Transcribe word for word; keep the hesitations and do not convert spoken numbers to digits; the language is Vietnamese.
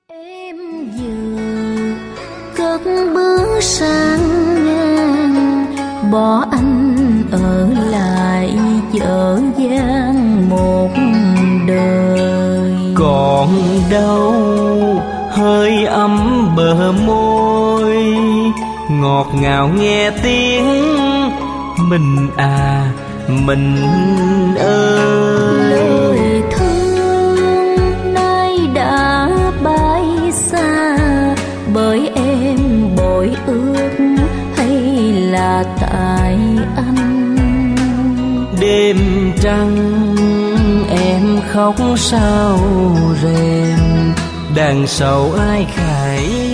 Em vừa cất bước sang ngang, bỏ anh ở lại dở dang một đời. Còn đâu hơi ấm bờ môi, ngọt ngào nghe tiếng mình à mình ơi. Lời thương nay đã bay xa, bởi em bội ước hay là tại anh. Đêm trăng em khóc sao rèm, đằng sau ai khải